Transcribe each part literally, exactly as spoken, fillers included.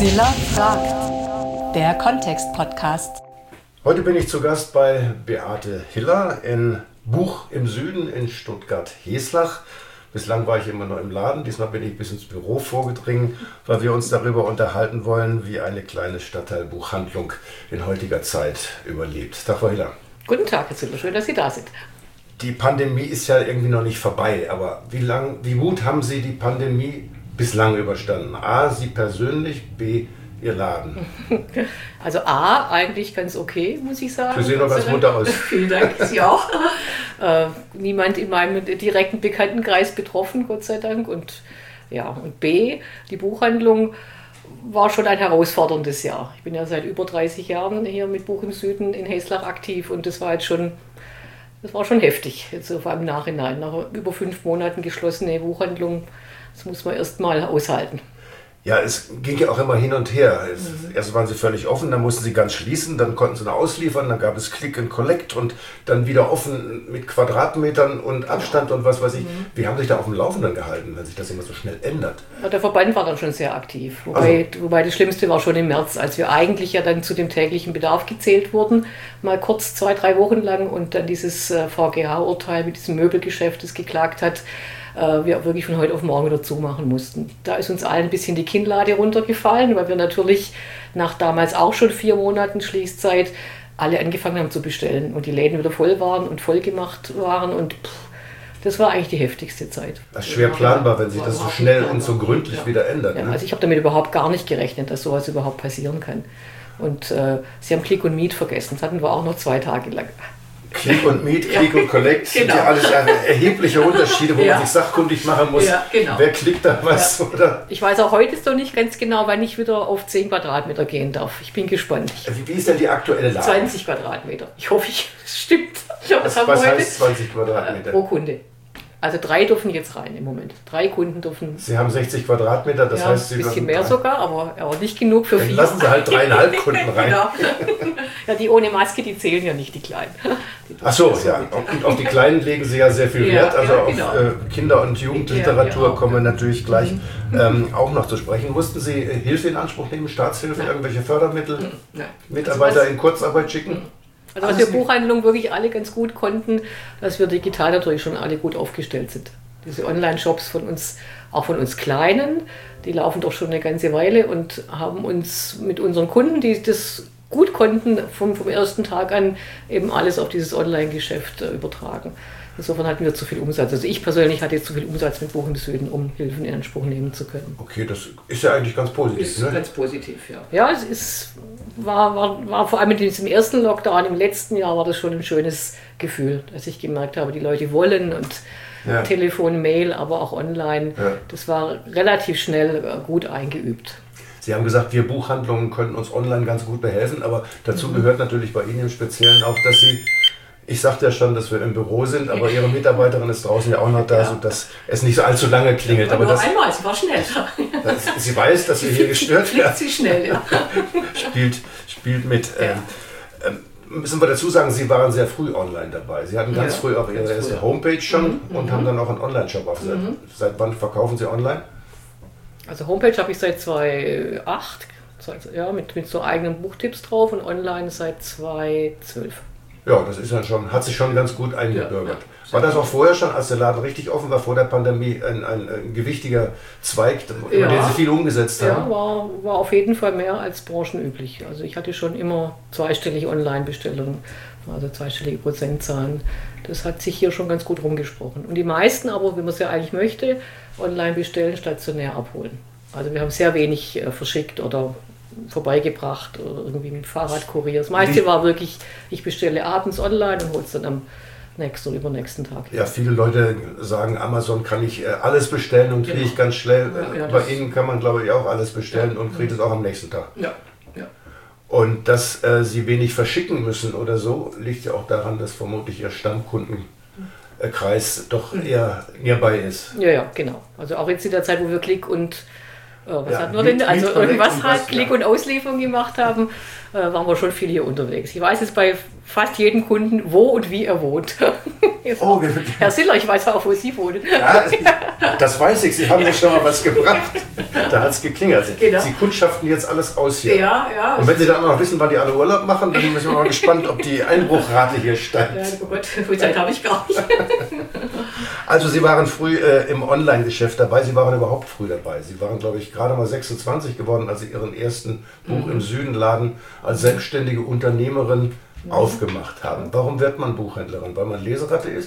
Silla fragt, der Kontext-Podcast. Heute bin ich zu Gast bei Beate Hiller in Buch im Süden in Stuttgart-Heslach. Bislang war ich immer nur im Laden, diesmal bin ich bis ins Büro vorgedrungen, weil wir uns darüber unterhalten wollen, wie eine kleine Stadtteilbuchhandlung in heutiger Zeit überlebt. Tag, Frau Hiller. Guten Tag, Herr Ziller, schön, dass Sie da sind. Die Pandemie ist ja irgendwie noch nicht vorbei, aber wie lang, wie gut haben Sie die Pandemie bislang überstanden? A, Sie persönlich, B, Ihr Laden. Also A, eigentlich ganz okay, muss ich sagen. Sie sehen doch ganz munter aus. Vielen Dank, Sie auch. äh, niemand in meinem direkten Bekanntenkreis betroffen, Gott sei Dank. Und, ja, und B, die Buchhandlung war schon ein herausforderndes Jahr. Ich bin ja seit über dreißig Jahren hier mit Buch im Süden in Heslach aktiv und das war jetzt schon, das war schon heftig, jetzt so vor allem im Nachhinein. Nach über fünf Monaten geschlossene Buchhandlung, das muss man erst mal aushalten. Ja, es ging ja auch immer hin und her. Es, Mhm. Erst waren sie völlig offen, dann mussten sie ganz schließen, dann konnten sie noch ausliefern, dann gab es Click and Collect und dann wieder offen mit Quadratmetern und Abstand und was weiß ich. Mhm. Wie haben Sie sich da auf dem Laufenden gehalten, wenn sich das immer so schnell ändert? Ja, der Verband war dann schon sehr aktiv. Wobei, Also. wobei das Schlimmste war schon im März, als wir eigentlich ja dann zu dem täglichen Bedarf gezählt wurden. Mal kurz zwei, drei Wochen lang und dann dieses äh, V G H-Urteil mit diesem Möbelgeschäft, das geklagt hat, äh, wir wirklich von heute auf morgen wieder zumachen mussten. Da ist uns allen ein bisschen die Kinnlade runtergefallen, weil wir natürlich nach damals auch schon vier Monaten Schließzeit alle angefangen haben zu bestellen und die Läden wieder voll waren und voll gemacht waren und pff, das war eigentlich die heftigste Zeit. Das ist schwer planbar, wenn sich das so schnell und so gründlich ja. wieder ändert. Ja, Ne? also ich habe damit überhaupt gar nicht gerechnet, dass sowas überhaupt passieren kann. Und äh, Sie haben Click und Meet vergessen, das hatten wir auch noch zwei Tage lang. Click und Meet, Click Ja. und Collect sind Genau. ja alles erhebliche Unterschiede, wo Ja. man sich sachkundig machen muss. Ja, genau. Wer klickt da was? Ja. Oder? Ich weiß auch heute noch nicht ganz genau, wann ich wieder auf zehn Quadratmeter gehen darf. Ich bin gespannt. Wie, wie ist denn die aktuelle Lage? zwanzig Quadratmeter. Ich hoffe, ich, es stimmt. Ja, Was, haben was wir heute? heißt zwanzig Quadratmeter? Pro Kunde. Also drei dürfen jetzt rein im Moment. Drei Kunden dürfen. Sie haben sechzig Quadratmeter, das ja, heißt, Sie ein bisschen dürfen mehr drei- sogar, aber, aber nicht genug für Dann vier. lassen Sie halt dreieinhalb Kunden rein. Genau. Ja, die ohne Maske, die zählen ja nicht, die Kleinen. Die Ach so, dürfen ja. mit. Und auf die Kleinen legen Sie ja sehr viel Ja, Wert. Also ja, auf genau. äh, Kinder- und Jugendliteratur Ja, ja, kommen wir ja. natürlich gleich ähm, auch noch zu sprechen. Mussten Sie äh, Hilfe in Anspruch nehmen, Staatshilfe, Nein. irgendwelche Fördermittel, Nein. Mitarbeiter Also was- in Kurzarbeit schicken? Also was wir Buchhandlungen wirklich alle ganz gut konnten, dass wir digital natürlich schon alle gut aufgestellt sind. Diese Online-Shops von uns, auch von uns Kleinen, die laufen doch schon eine ganze Weile und haben uns mit unseren Kunden, die das gut konnten, vom, vom ersten Tag an eben alles auf dieses Online-Geschäft äh, übertragen. Insofern hatten wir zu viel Umsatz. Also ich persönlich hatte jetzt zu viel Umsatz mit Buch im Süden, um Hilfen in Anspruch nehmen zu können. Okay, das ist ja eigentlich ganz positiv. Ist Ne? ganz positiv, ja. Ja, es ist, war, war, war vor allem in diesem ersten Lockdown im letzten Jahr war das schon ein schönes Gefühl, dass ich gemerkt habe, die Leute wollen und Ja. Telefon, Mail, aber auch online. Ja. Das war relativ schnell äh, gut eingeübt. Sie haben gesagt, wir Buchhandlungen können uns online ganz gut behelfen, aber dazu Mhm. gehört natürlich bei Ihnen im Speziellen auch, dass Sie, ich sagte ja schon, dass wir im Büro sind, aber Ihre Mitarbeiterin ist draußen ja auch noch da, Ja. sodass es nicht so allzu lange klingelt. Aber das, einmal, es war schnell. das, sie weiß, dass wir hier gestört werden. Sie schnell, ja. spielt, spielt mit. Ja. Ähm, ähm, müssen wir dazu sagen, Sie waren sehr früh online dabei. Sie hatten ganz Ja, früh auch Ihre ganz erste früh. Homepage schon Mhm, und haben dann auch einen Online-Shop aufgesetzt. Seit wann verkaufen Sie online? Also Homepage habe ich seit zweitausendacht, ja, mit, mit so eigenen Buchtipps drauf und online seit zweitausendzwölf. Ja, das ist dann schon, hat sich schon ganz gut eingebürgert. Ja, ja. War das auch vorher schon, als der Laden richtig offen war, vor der Pandemie, ein, ein, ein gewichtiger Zweig, über Ja. den Sie viel umgesetzt Ja, haben? war, war auf jeden Fall mehr als branchenüblich. Also ich hatte schon immer zweistellige Online-Bestellungen, also zweistellige Prozentzahlen. Das hat sich hier schon ganz gut rumgesprochen. Und die meisten aber, wenn man es ja eigentlich möchte, online bestellen, stationär abholen. Also wir haben sehr wenig äh, verschickt oder vorbeigebracht oder irgendwie mit Fahrradkurier. Das meiste war wirklich, ich bestelle abends online und hole es dann am nächsten oder übernächsten Tag. Ja, viele Leute sagen, Amazon kann ich äh, alles bestellen und kriege Genau. ich ganz schnell. Ja, ja, Bei das- Ihnen kann man, glaube ich, auch alles bestellen und kriegt es auch am nächsten Tag. Ja, ja. Und dass äh, Sie wenig verschicken müssen oder so, liegt ja auch daran, dass vermutlich Ihr Stammkundenkreis doch eher nearby ist. Ja, ja, genau. Also auch jetzt in der Zeit, wo wir Klick und äh, was Ja, hatten wir mit- denn? Also mit Connect irgendwas und halt was, Klick ja. und Auslieferung gemacht haben, äh, waren wir schon viel hier unterwegs. Ich weiß jetzt bei fast jedem Kunden, wo und wie er wohnt. Oh, Herr Siller, ich weiß auch, wo Sie wohnen. Ja, das weiß ich. Sie haben mir schon mal was gebracht. Da hat es geklingelt. Genau. Sie kundschaften jetzt alles aus hier. Ja, ja. Und wenn Sie dann auch noch wissen, wann die alle Urlaub machen, dann sind wir mal gespannt, ob die Einbruchrate hier steigt. Ja, oh Gott, so viel Zeit habe ich gar nicht. Also Sie waren früh äh, im Online-Geschäft dabei. Sie waren überhaupt früh dabei. Sie waren, glaube ich, gerade mal sechsundzwanzig geworden, als Sie Ihren ersten Buch im Süden-Laden als selbstständige Unternehmerin aufgemacht haben. Warum wird man Buchhändlerin? Weil man Leseratte ist?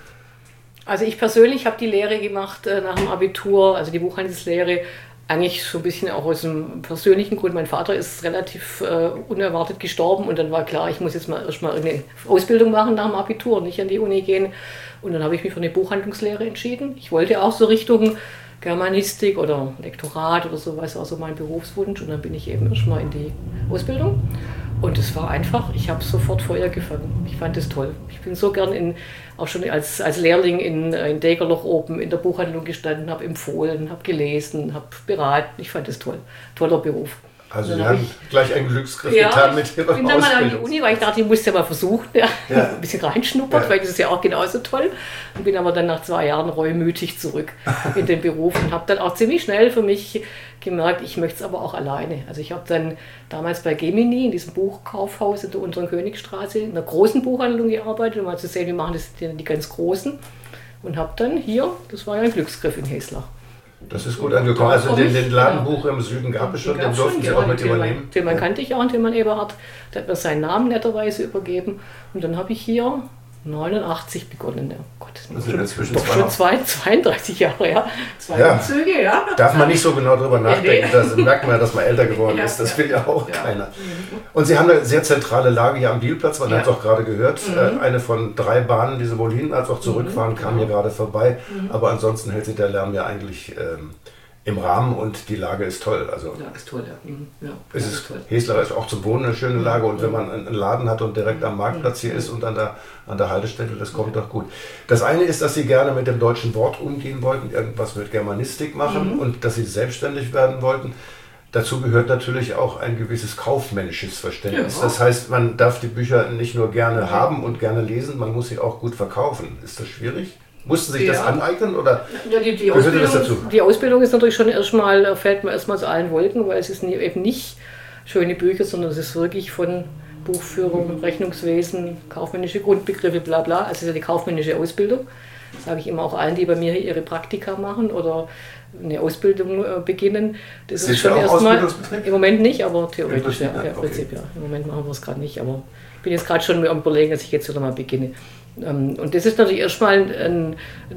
Also ich persönlich habe die Lehre gemacht äh, nach dem Abitur, also die Buchhandelslehre, eigentlich so ein bisschen auch aus einem persönlichen Grund. Mein Vater ist relativ äh, unerwartet gestorben und dann war klar, ich muss jetzt mal erstmal eine Ausbildung machen nach dem Abitur und nicht an die Uni gehen. Und dann habe ich mich für eine Buchhandlungslehre entschieden. Ich wollte auch so Richtung Germanistik oder Lektorat oder sowas, war so mein Berufswunsch. Und dann bin ich eben erstmal in die Ausbildung. Und es war einfach, ich habe sofort Feuer gefangen. Ich fand es toll. Ich bin so gern in, auch schon als, als Lehrling in, in Degerloch oben in der Buchhandlung gestanden, habe empfohlen, habe gelesen, habe beraten. Ich fand es toll. Toller Beruf. Also Sie haben ich, gleich einen Glücksgriff ja, getan mit Ihrer Ausbildung. Ich bin dann mal an die Uni, weil ich dachte, ich muss ja mal versuchen, ja, ja. ein bisschen reinschnuppert, ja. weil das ist ja auch genauso toll. Und bin aber dann nach zwei Jahren reumütig zurück in den Beruf und habe dann auch ziemlich schnell für mich gemerkt, ich möchte es aber auch alleine. Also ich habe dann damals bei Gemini in diesem Buchkaufhaus in der Unteren Königstraße in einer großen Buchhandlung gearbeitet, um mal zu sehen, wie machen das die, die ganz Großen. Und habe dann hier, das war ja ein Glücksgriff in Heslach. Das ist gut angekommen. Also den, den Ladenbuch im Süden gab es schon, den durften Sie auch mit übernehmen. Tilman kannte ich auch, und Tilman Eberhardt, der hat mir seinen Namen netterweise übergeben. Und dann habe ich hier neunundachtzig begonnen. Ja, Gott, das ist schon, doch schon zwei, zweiunddreißig Jahre, ja. Zwei ja. Umzüge, ja. Darf man nicht so genau drüber nachdenken, da merkt man ja, dass man älter geworden ist. Das will ja auch ja. keiner. Und Sie haben eine sehr zentrale Lage hier am Dielplatz, man ja. hat es auch gerade gehört. Mhm. Eine von drei Bahnen, die sowohl hin als auch zurückfahren, mhm. kam hier gerade vorbei. Mhm. Aber ansonsten hält sich der Lärm ja eigentlich ähm, im Rahmen und die Lage ist toll. Also die Lage ist toll, ja. Mhm. ja es ist, ist toll. Heslach ist auch zum Wohnen eine schöne Lage und wenn man einen Laden hat und direkt am Marktplatz hier ist und an der, an der Haltestelle, das kommt doch gut. Das eine ist, dass Sie gerne mit dem deutschen Wort umgehen wollten, irgendwas mit Germanistik machen mhm. und dass Sie selbstständig werden wollten. Dazu gehört natürlich auch ein gewisses kaufmännisches Verständnis. Ja. Das heißt, man darf die Bücher nicht nur gerne mhm. haben und gerne lesen, man muss sie auch gut verkaufen. Ist das schwierig? Mussten Sie sich ja. das aneignen oder ja, die, die, Ausbildung, das dazu? Die Ausbildung ist natürlich schon erstmal, fällt mir erstmal zu allen Wolken, weil es ist nie, eben nicht schöne Bücher, sondern es ist wirklich von Buchführung, Rechnungswesen, kaufmännische Grundbegriffe, bla bla. Also es ist ja die kaufmännische Ausbildung. Das sage ich immer auch allen, die bei mir ihre Praktika machen oder eine Ausbildung äh, beginnen. Das Sind ist schon erstmal im Moment nicht, aber theoretisch, ja, ja, im okay. Prinzip ja. Im Moment machen wir es gerade nicht, aber ich bin jetzt gerade schon am Überlegen, dass ich jetzt wieder mal beginne. Und das ist natürlich erstmal eine,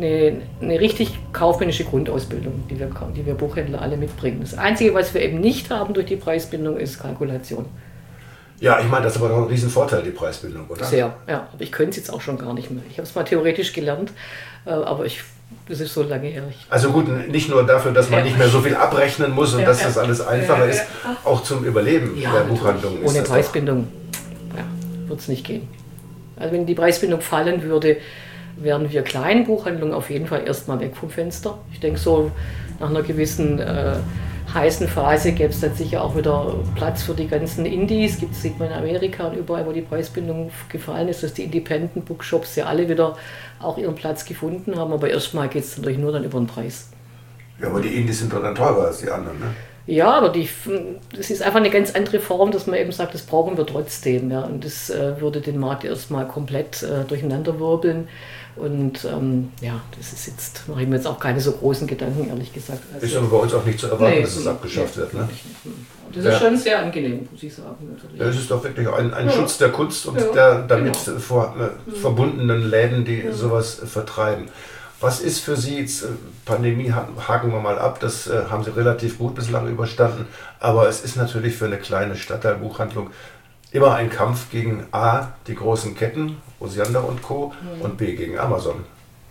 eine richtig kaufmännische Grundausbildung, die wir, die wir Buchhändler alle mitbringen. Das Einzige, was wir eben nicht haben durch die Preisbindung, ist Kalkulation. Ja, ich meine, das ist aber doch ein Riesenvorteil, die Preisbindung, oder? Sehr, ja. Aber ich könnte es jetzt auch schon gar nicht mehr. Ich habe es mal theoretisch gelernt, aber ich, das ist so lange her. Ich also gut, nicht nur dafür, dass man ja. nicht mehr so viel abrechnen muss und ja, dass das alles einfacher ja, ja. ist, auch zum Überleben ja, der Buchhandlung. Ohne Preisbindung ja, wird es nicht gehen. Also wenn die Preisbindung fallen würde, wären wir kleinen Buchhandlungen auf jeden Fall erstmal weg vom Fenster. Ich denke, so nach einer gewissen äh, heißen Phase gäbe es dann sicher auch wieder Platz für die ganzen Indies. Das sieht man in Amerika und überall, wo die Preisbindung gefallen ist, dass die Independent Bookshops ja alle wieder auch ihren Platz gefunden haben. Aber erstmal geht es natürlich nur dann über den Preis. Ja, aber die Indies sind doch dann teurer als die anderen, ne? Ja, aber die, das ist einfach eine ganz andere Form, dass man eben sagt, das brauchen wir trotzdem. Ja. Und das äh, würde den Markt erstmal komplett äh, durcheinander wirbeln. Und ähm, ja, das ist jetzt, mache ich mir jetzt auch keine so großen Gedanken, ehrlich gesagt. Also, ist aber bei uns auch nicht zu erwarten, nee, dass es abgeschafft nee, wird. Ne? Das ist ja. schon sehr angenehm, muss ich sagen. Ja, es ist doch wirklich ein, ein ja. Schutz der Kunst und ja, der damit genau. vor, äh, verbundenen Läden, die ja. sowas äh, vertreiben. Was ist für Sie, jetzt, Pandemie haken wir mal ab, das äh, haben Sie relativ gut bislang überstanden, aber es ist natürlich für eine kleine Stadtteilbuchhandlung immer ein Kampf gegen A, die großen Ketten, Osiander und Co. Mhm. und B, gegen Amazon.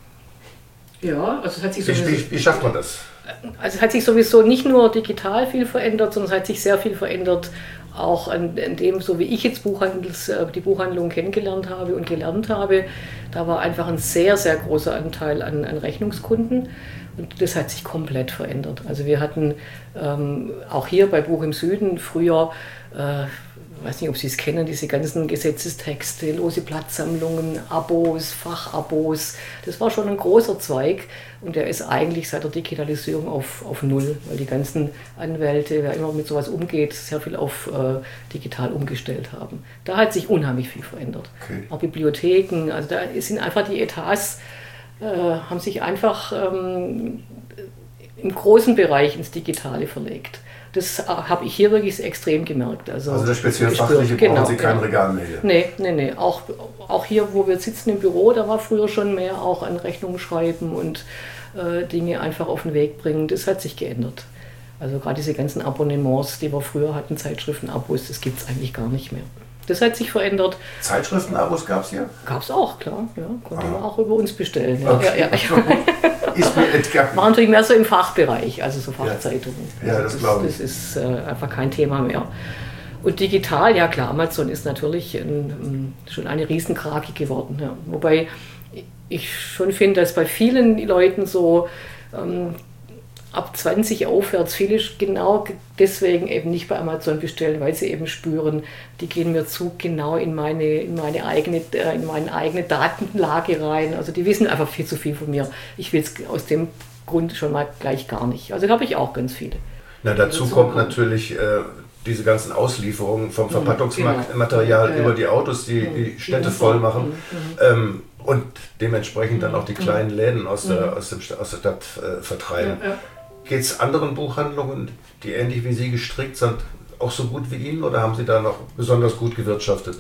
Ja, also es hat sich wie, wie, wie schafft man das? Also es hat sich sowieso nicht nur digital viel verändert, sondern es hat sich sehr viel verändert, auch an, an dem, so wie ich jetzt Buchhandels, die Buchhandlung kennengelernt habe und gelernt habe, da war einfach ein sehr, sehr großer Anteil an, an Rechnungskunden und das hat sich komplett verändert. Also wir hatten ähm, auch hier bei Buch im Süden früher, äh, ich weiß nicht, ob Sie es kennen, diese ganzen Gesetzestexte, lose Platzsammlungen, Abos, Fachabos. Das war schon ein großer Zweig und der ist eigentlich seit der Digitalisierung auf, auf Null, weil die ganzen Anwälte, wer immer mit sowas umgeht, sehr viel auf äh, digital umgestellt haben. Da hat sich unheimlich viel verändert. Okay. Auch Bibliotheken, also da sind einfach die Etats, äh, haben sich einfach ähm, im großen Bereich ins Digitale verlegt. Das habe ich hier wirklich extrem gemerkt. Also, also das speziell Fachliche brauchen genau, Sie kein ja. Regal mehr hier? Nee, nee, nee. Auch, auch hier, wo wir sitzen im Büro, da war früher schon mehr auch an Rechnungen schreiben und äh, Dinge einfach auf den Weg bringen. Das hat sich geändert. Also gerade diese ganzen Abonnements, die wir früher hatten, Zeitschriften-Abos, das gibt es eigentlich gar nicht mehr. Das hat sich verändert. Zeitschriften-Abos gab es hier? Gab es auch, klar. Ja, konnte ah. man auch über uns bestellen. Ja, okay. ja, ja. Ist mir entgangen. War natürlich mehr so im Fachbereich, also so Fachzeitungen. Ja, ja das, das glaube ich. Das ist äh, einfach kein Thema mehr. Und digital, ja klar, Amazon ist natürlich ein, ein, schon eine Riesenkrake geworden. Ja. Wobei ich schon finde, dass bei vielen Leuten so ähm, ab zwanzig aufwärts viele genau deswegen eben nicht bei Amazon bestellen, weil sie eben spüren, die gehen mir zu genau in meine, in meine eigene, in meine eigene Datenlage rein. Also die wissen einfach viel zu viel von mir. Ich will es aus dem Grund schon mal gleich gar nicht. Also da habe ich auch ganz viele. Na, dazu also kommt natürlich äh, diese ganzen Auslieferungen vom Verpackungsmaterial genau. über die Autos, die die Städte voll machen. Ähm, und dementsprechend dann auch die kleinen Läden aus der, aus dem, aus der Stadt äh, vertreiben. Ja, ja. Geht es anderen Buchhandlungen, die ähnlich wie Sie gestrickt sind, auch so gut wie Ihnen oder haben Sie da noch besonders gut gewirtschaftet?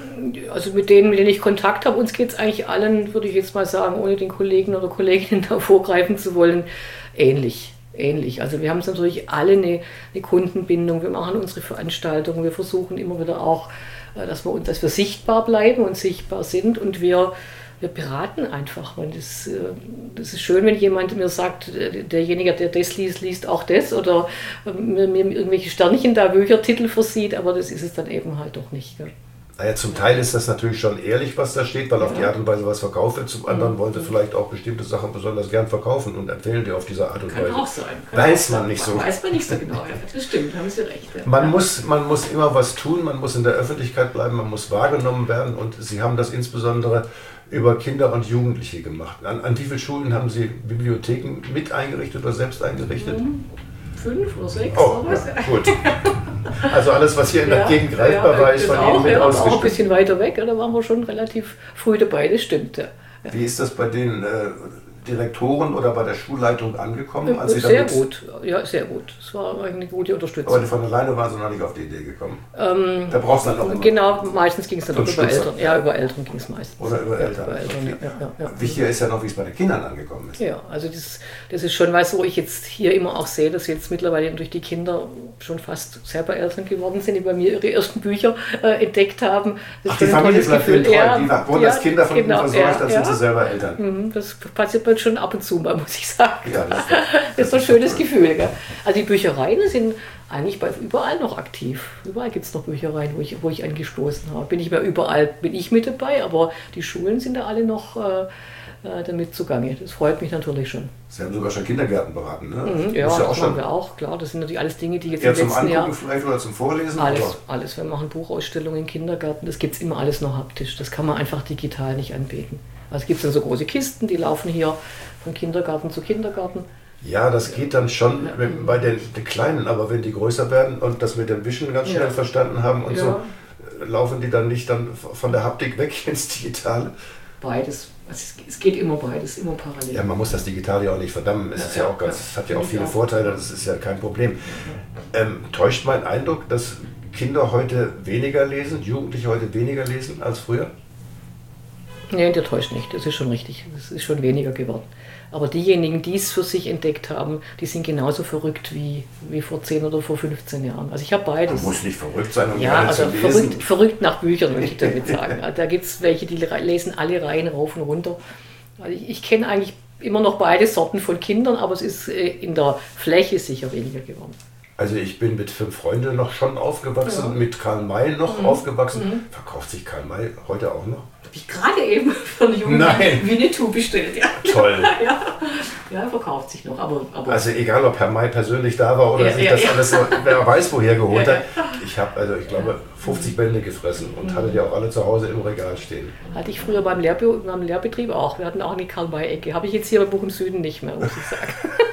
Also mit denen, mit denen ich Kontakt habe, uns geht es eigentlich allen, würde ich jetzt mal sagen, ohne den Kollegen oder Kolleginnen da vorgreifen zu wollen, ähnlich. ähnlich. Also wir haben natürlich alle eine, eine Kundenbindung, wir machen unsere Veranstaltungen, wir versuchen immer wieder auch, dass wir, dass wir sichtbar bleiben und sichtbar sind und wir Wir beraten einfach. Und das, das ist schön, wenn jemand mir sagt, derjenige, der das liest, liest auch das oder mir, mir irgendwelche Sternchen da, Büchertitel versieht, aber das ist es dann eben halt doch nicht. Gell? Naja, zum Teil ist das natürlich schon ehrlich, was da steht, weil ja. auf die Art und Weise was verkauft wird. Zum anderen mhm. wollen sie vielleicht auch bestimmte Sachen besonders gern verkaufen und empfehlen die auf diese Art und Kann Weise. Auch sein. Kann weiß auch man nicht so. Weiß man nicht so genau. Ja. Das stimmt, haben Sie recht. Ja. Man, ja. muss, man muss immer was tun, man muss in der Öffentlichkeit bleiben, man muss wahrgenommen werden und Sie haben das insbesondere über Kinder und Jugendliche gemacht. An, an wie vielen Schulen haben Sie Bibliotheken mit eingerichtet oder selbst eingerichtet? Mhm. Fünf oder sechs oh, oder was? Ja, gut. Also alles, was hier in der ja, Gegend greifbar ja, war, ist von auch, Ihnen mit ja, ausgestattet. Auch ein bisschen weiter weg, da waren wir schon relativ früh dabei, das stimmt. Ja. Wie ist das bei den äh, Direktoren oder bei der Schulleitung angekommen? Als Sie sehr gut, ja, sehr gut. Es war eine gute Unterstützung. Aber von alleine waren Sie noch nicht auf die Idee gekommen? Ähm, da brauchst du dann noch immer. Genau, meistens ging es dann so über Stützer. Eltern. Ja, über Eltern ging es meistens. Oder über Eltern. Ja, über Eltern okay. ja, ja, ja. Wichtiger ist ja noch, wie es bei den Kindern angekommen ist. Ja, also das, das ist schon was, wo ich jetzt hier immer auch sehe, dass jetzt mittlerweile durch die Kinder schon fast selber Eltern geworden sind, die bei mir ihre ersten Bücher äh, entdeckt haben. Das Ach, die Familie bleibt denen treu, die wurden ja, als Kinder von genau, ihnen versorgt, ja, dann ja. sind sie selber Eltern. Mhm, das passiert mir schon ab und zu mal, muss ich sagen. Ja, das, das, das ist ein schönes cool. Gefühl. Gell? Also die Büchereien sind eigentlich bei, überall noch aktiv. Überall gibt es noch Büchereien, wo ich, wo ich angestoßen habe. Bin ich mehr überall, bin ich mit dabei, aber die Schulen sind da alle noch äh, damit zugange. Das freut mich natürlich schon. Sie haben sogar schon Kindergärten beraten, ne? Mhm, ja, das, ja das machen wir auch, klar. Das sind natürlich alles Dinge, die jetzt ja, im letzten Jahr... zum Angucken vielleicht oder zum Vorlesen? Alles, oder? alles. Wir machen Buchausstellungen in Kindergärten, das gibt es immer alles noch haptisch. Das kann man einfach digital nicht anbieten. Also es gibt dann so große Kisten, die laufen hier von Kindergarten zu Kindergarten. Ja, das geht dann schon ja. bei den, den Kleinen, aber wenn die größer werden und das mit dem Wischen ganz schnell ja. verstanden haben und ja. so, laufen die dann nicht dann von der Haptik weg ins Digitale? Beides. Es geht immer beides, immer parallel. Ja, man muss das Digitale ja auch nicht verdammen. Es, ja, ist ja auch ganz, ja. es hat ja auch viele Vorteile, das ist ja kein Problem. Ähm, täuscht mein Eindruck, dass Kinder heute weniger lesen, Jugendliche heute weniger lesen als früher? Nee, der täuscht nicht, das ist schon richtig. Das ist schon weniger geworden. Aber diejenigen, die es für sich entdeckt haben, die sind genauso verrückt wie, wie vor zehn oder vor fünfzehn Jahren. Also ich habe beides. Man muss nicht verrückt sein, um ja, also zu lesen. Verrückt, verrückt nach Büchern, würde ich damit sagen. Da gibt es welche, die lesen alle Reihen rauf und runter. Also ich, ich kenne eigentlich immer noch beide Sorten von Kindern, aber es ist in der Fläche sicher weniger geworden. Also ich bin mit Fünf Freunde noch schon aufgewachsen, ja. mit Karl May noch mhm. aufgewachsen. Mhm. Verkauft sich Karl May heute auch noch? Habe ich gerade eben von jungen Winnetou bestellt. Ja. Toll. ja. ja, verkauft sich noch. Aber, aber also egal, ob Herr May persönlich da war oder ja, sich ja, das ja. alles, wer weiß woher geholt ja, hat. Ich habe, also ich glaube, fünfzig Bände gefressen und mhm. hatte die auch alle zu Hause im Regal stehen. Hatte ich früher beim, Lehrbe beim Lehrbetrieb auch. Wir hatten auch eine Karl May-Ecke. Habe ich jetzt hier im Buch im Süden nicht mehr, muss ich sagen.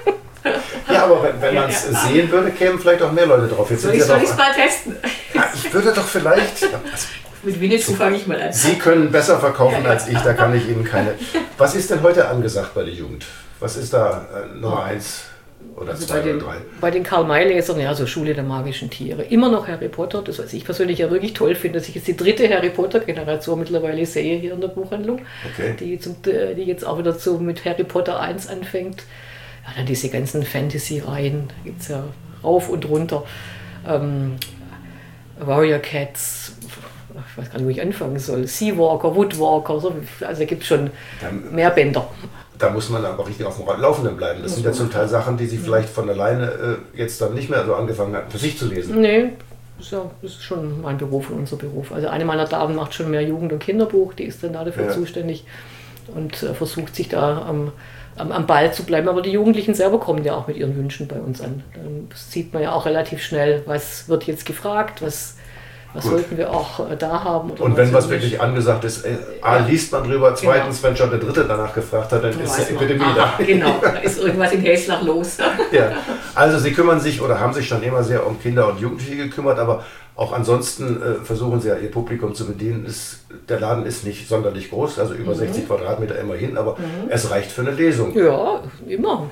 Ja, aber wenn, wenn man es ja, ja. sehen würde, kämen vielleicht auch mehr Leute drauf. Jetzt soll ich es ja mal testen? Ja, ich würde doch vielleicht... Also, mit Winnetou fange ich mal an. Sie können besser verkaufen ja, ja. als ich, da kann ich Ihnen keine... Was ist denn heute angesagt bei der Jugend? Was ist da äh, Nummer eins oder also zwei bei den, oder drei? Bei den Karl-May-Lesern, ja, so Schule der magischen Tiere. Immer noch Harry Potter, das was ich persönlich ja wirklich toll finde, dass ich jetzt die dritte Harry Potter-Generation mittlerweile sehe hier in der Buchhandlung, okay. die, zum, die jetzt auch wieder so mit Harry Potter eins anfängt. Ja, dann diese ganzen Fantasy-Reihen, da gibt es ja rauf und runter. Ähm, Warrior Cats, ich weiß gar nicht, wo ich anfangen soll. Seawalker, Woodwalker, so, also da gibt es schon dann, mehr Bänder. Da muss man aber richtig auf dem Laufenden bleiben. Das muss sind ja zum Teil Sachen, die sie vielleicht von alleine äh, jetzt dann nicht mehr so angefangen hatten, für sich zu lesen. Nee, das ist, ja, das ist schon mein Beruf und unser Beruf. Also eine meiner Damen macht schon mehr Jugend- und Kinderbuch, die ist dann da dafür ja. zuständig und äh, versucht sich da am, am, am Ball zu bleiben. Aber die Jugendlichen selber kommen ja auch mit ihren Wünschen bei uns an. Dann sieht man ja auch relativ schnell, was wird jetzt gefragt, was, was sollten wir auch äh, da haben. Oder und wenn was wirklich angesagt ist, äh, A, ja. liest man drüber, zweitens, genau. wenn schon der Dritte danach gefragt hat, dann du ist die Epidemie da. Genau, da ist irgendwas in Häslach los. Ja. Also Sie kümmern sich oder haben sich schon immer sehr um Kinder und Jugendliche gekümmert, aber auch ansonsten äh, versuchen Sie ja Ihr Publikum zu bedienen. Ist, der Laden ist nicht sonderlich groß, also über mhm. sechzig Quadratmeter immerhin, aber mhm. es reicht für eine Lesung. Ja, immer.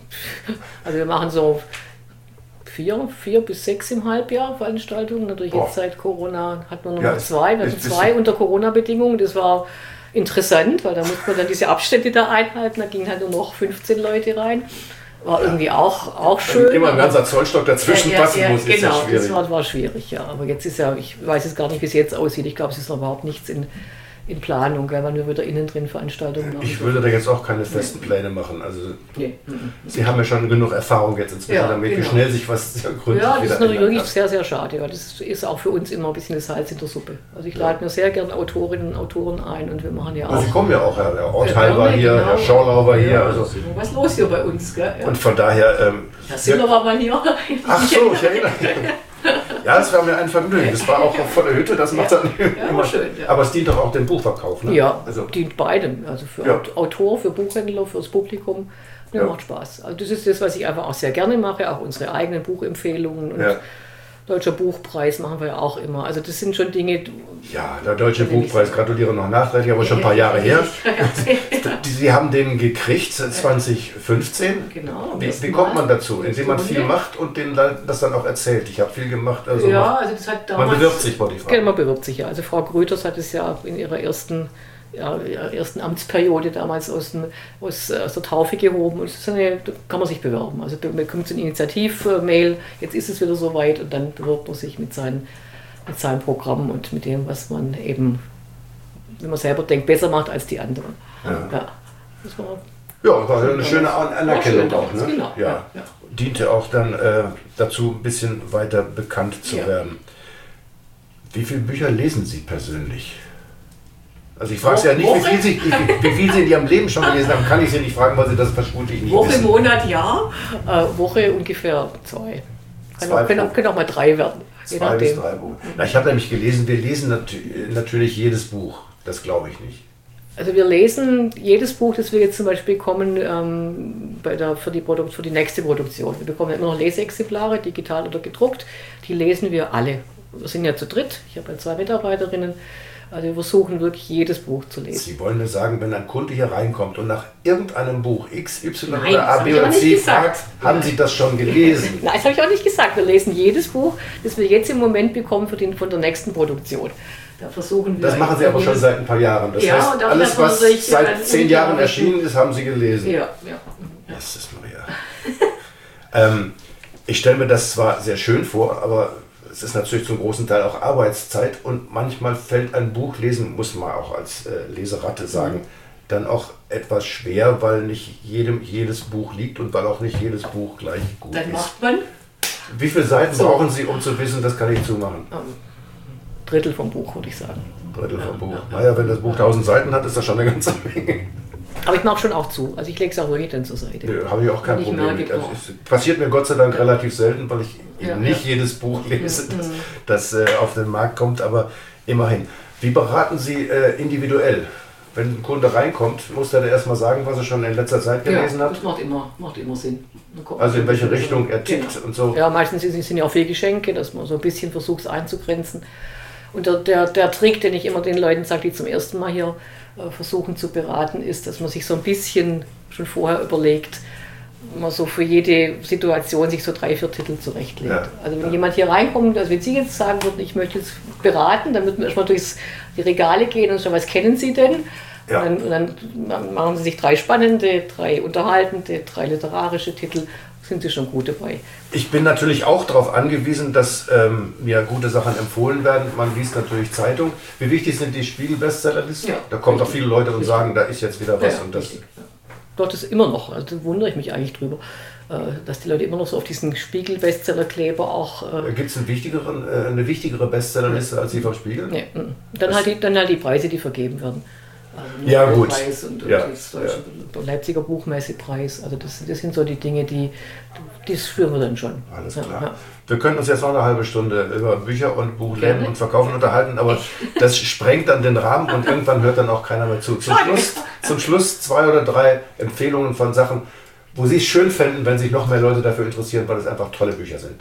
Also wir machen so vier, vier bis sechs im Halbjahr Veranstaltungen. Natürlich jetzt seit Corona hat man nur noch ja, zwei. Wir hatten zwei unter Corona-Bedingungen. Das war interessant, weil da musste man dann diese Abstände da einhalten. Da gingen halt nur noch fünfzehn Leute rein. War irgendwie auch, auch schön. Immer ein ganzer Zollstock dazwischen ja, ja, passen ja, muss, genau, ist ja schwierig. Das war, war schwierig, ja. Aber jetzt ist ja, ich weiß jetzt gar nicht, wie es jetzt aussieht. Ich glaube, es ist noch überhaupt nichts in, in Planung, weil wir wieder innen drin Veranstaltungen machen. Ich würde da jetzt auch keine festen Pläne machen. Also nee. Sie haben ja schon genug Erfahrung jetzt inzwischen ja, damit, genau. wie schnell sich was sehr gründlich Ja, das wieder ist natürlich wirklich kann. sehr, sehr schade. Ja. Das ist auch für uns immer ein bisschen das Salz in der Suppe. Also ich lade ja. mir sehr gerne Autorinnen und Autoren ein und wir machen ja auch... Also Sie kommen ja auch, Herr, Herr Ortheil war hier, genau. Herr Schaulau war hier. Ja, also ist immer was los hier bei uns. Gell? Ja. Und von daher... Ähm, Herr Silberer war hier. Ach so, ich erinnere mich. Ja, das war mir ein Vergnügen. Das war auch vor der Hütte, das macht dann ja, immer schön. Ja. Aber es dient doch auch dem Buchverkauf, ne? Ja, also dient beidem. Also für ja. Autor, für Buchhändler, fürs Publikum. Ja, ja. Macht Spaß. Also das ist das, was ich einfach auch sehr gerne mache, auch unsere eigenen Buchempfehlungen. Und ja. Deutscher Buchpreis machen wir ja auch immer. Also das sind schon Dinge... Ja, der Deutsche Buchpreis, gratuliere noch nachträglich, aber schon ein paar Jahre her. Sie haben den gekriegt zwanzig fünfzehn. Genau. Wie, wie kommt man dazu? Indem man viel macht und denen das dann auch erzählt. Ich habe viel gemacht. Also ja, macht, also das hat damals... Man bewirbt sich, wollte ich fragen. Genau, man bewirbt sich ja. Also Frau Gröters hat es ja in ihrer ersten... Ja, ersten Amtsperiode damals aus, den, aus, aus der Taufe gehoben. Und das ist eine, da kann man sich bewerben. Also man bekommt so eine Initiativ-Mail, jetzt ist es wieder soweit und dann bewirbt man sich mit, seinen, mit seinem Programm und mit dem, was man eben, wenn man selber denkt, besser macht als die anderen. Ja, ja, das war, ja, war eine schöne Anerkennung schön, auch. Ne? Genau. Ja. Ja, ja. Diente auch dann äh, dazu, ein bisschen weiter bekannt zu ja. werden. Wie viele Bücher lesen Sie persönlich? Also ich frage Sie ja nicht, wie viel, Sie, wie, wie viel Sie in Ihrem Leben schon gelesen haben, kann ich Sie nicht fragen, weil Sie das vermutlich nicht Woche, wissen. Monat, Jahr. Äh, Woche ungefähr zwei. Kann zwei auch, können, auch, können auch mal drei werden. Zwei bis drei Buch. Na, ich habe nämlich gelesen, wir lesen nat natürlich jedes Buch. Das glaube ich nicht. Also wir lesen jedes Buch, das wir jetzt zum Beispiel bekommen ähm, bei der, für, die Produkt, für die nächste Produktion. Wir bekommen immer noch Leseexemplare, digital oder gedruckt. Die lesen wir alle. Wir sind ja zu dritt. Ich habe ja zwei Mitarbeiterinnen. Also wir versuchen wirklich jedes Buch zu lesen. Sie wollen mir sagen, wenn ein Kunde hier reinkommt und nach irgendeinem Buch X, Y Nein, oder A, B oder C fragt, haben Sie das schon gelesen? Nein, das habe ich auch nicht gesagt. Wir lesen jedes Buch, das wir jetzt im Moment bekommen für den, von der nächsten Produktion. Da versuchen wir das machen Sie aber schon seit ein paar Jahren. Das ja, heißt, und alles, was seit zehn Jahren erschienen ist, haben Sie gelesen. Ja, ja. Das ist Maria. ähm, ich stelle mir das zwar sehr schön vor, aber es ist natürlich zum großen Teil auch Arbeitszeit und manchmal fällt ein Buch lesen, muss man auch als äh, Leseratte sagen, mhm. dann auch etwas schwer, weil nicht jedem jedes Buch liegt und weil auch nicht jedes Buch gleich gut dann ist. Macht man, Wie viele Seiten So. brauchen Sie, um zu wissen, das kann ich zumachen? Ähm, Drittel vom Buch, würde ich sagen. Drittel vom Buch. ja. Naja, wenn das Buch tausend Seiten hat, ist das schon eine ganze Menge. Aber ich mache schon auch zu. Also ich lege es auch wirklich dann zur Seite. Nö, habe ich auch kein Ich Problem merke, mit. Also oh. es passiert mir Gott sei Dank relativ selten, weil ich Ja, nicht ja. jedes Buch lese, das, Mhm. das äh, auf den Markt kommt, aber immerhin. Wie beraten Sie äh, individuell? Wenn ein Kunde reinkommt, muss der erstmal sagen, was er schon in letzter Zeit gelesen ja, hat? das macht immer, macht immer Sinn. Dann kommt Also in man welche so- Richtung er tickt Genau. und so. Ja, meistens sind sind ja auch viele Geschenke, dass man so ein bisschen versucht, es einzugrenzen. Und der, der, der Trick, den ich immer den Leuten sage, die zum ersten Mal hier äh, versuchen zu beraten, ist, dass man sich so ein bisschen schon vorher überlegt, man so für jede Situation sich so drei, vier Titel zurechtlegt. Ja, Also wenn ja. jemand hier reinkommt, also wenn Sie jetzt sagen würden, ich möchte jetzt beraten, dann würden wir erstmal durch die Regale gehen und schauen, was kennen Sie denn? Ja. Und, dann, und dann machen Sie sich drei spannende, drei unterhaltende, drei literarische Titel, sind Sie schon gut dabei. Ich bin natürlich auch darauf angewiesen, dass ähm, mir gute Sachen empfohlen werden. Man liest natürlich Zeitung. Wie wichtig sind die Spiegel-Bestsellerlisten? Ja, Da kommen doch richtig. viele Leute und Richtig. sagen, da ist jetzt wieder was. Ja, und das, richtig, ja. Dort ist immer noch, also da wundere ich mich eigentlich drüber, äh, dass die Leute immer noch so auf diesen Spiegel-Bestseller-Kleber auch. Äh, Gibt es einen wichtigeren, äh, eine wichtigere Bestsellerliste als die vom Spiegel? nee, mm. dann, halt die, dann halt die Preise, die vergeben werden. Also Ja, gut. Nobelpreis Und, und Ja, das Deutsche, der Leipziger Buchmessepreis. Also das, das sind so die Dinge, die, die spüren wir dann schon. Alles Ja, klar. ja. Wir können uns jetzt noch eine halbe Stunde über Bücher und Buchläden Gerne. und Verkaufen unterhalten, aber das sprengt dann den Rahmen und irgendwann hört dann auch keiner mehr zu. Zum Schluss, zum Schluss zwei oder drei Empfehlungen von Sachen, wo Sie es schön fänden, wenn sich noch mehr Leute dafür interessieren, weil es einfach tolle Bücher sind.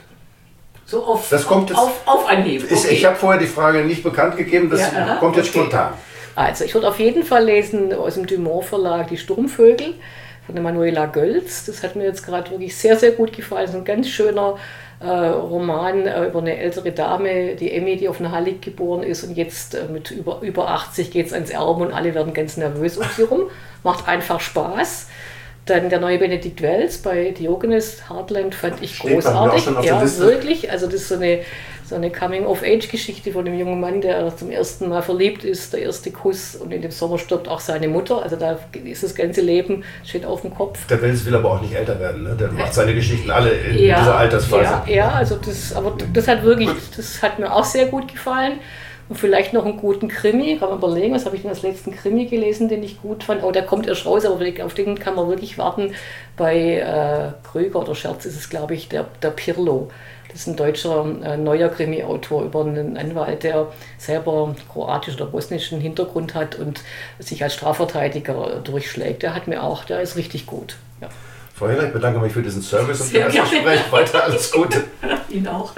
So auf, Das kommt jetzt- auf, auf Anhieb. Ist, Okay. Ich habe vorher die Frage nicht bekannt gegeben, das Ja, aha, kommt jetzt okay. spontan. Also ich würde auf jeden Fall lesen aus dem Dumont Verlag Die Sturmvögel von der Manuela Gölz. Das hat mir jetzt gerade wirklich sehr, sehr gut gefallen. Das ist ein ganz schöner äh, Roman äh, über eine ältere Dame, die Emmy, die auf den Hallig geboren ist und jetzt äh, mit über, über achtzig geht es ans Erben und alle werden ganz nervös um sie rum. Macht einfach Spaß. Dann der neue Benedikt Wells bei Diogenes Heartland fand ich Steht bei mir auch großartig. schon auf der Ja, Liste. wirklich. Also das ist so eine, so eine Coming-of-Age-Geschichte von einem jungen Mann, der zum ersten Mal verliebt ist, der erste Kuss und in dem Sommer stirbt auch seine Mutter. Also da ist das ganze Leben, steht auf dem Kopf. Der Wels will aber auch nicht älter werden, ne? Der macht seine Geschichten alle in Ja, dieser Altersphase. Ja, ja, also das, aber das hat wirklich, das hat mir auch sehr gut gefallen. Und vielleicht noch einen guten Krimi, kann man überlegen, was habe ich denn als letzten Krimi gelesen, den ich gut fand. Oh, der kommt erst raus, aber auf den kann man wirklich warten. Bei äh, Krüger oder Scherz ist es, glaube ich, der, der Pirlo. Das ist ein deutscher äh, neuer Krimi-Autor über einen Anwalt, der selber kroatischen oder bosnischen Hintergrund hat und sich als Strafverteidiger durchschlägt. Der hat mir auch, der ist richtig gut. Ja. Frau Heller, ich bedanke mich für diesen Service und für Sehr das gerne. Gespräch. Weiter alles Gute. Ihnen auch.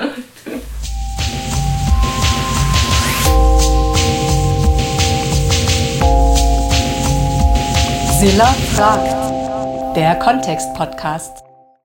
Silla fragt. Der Kontext-Podcast.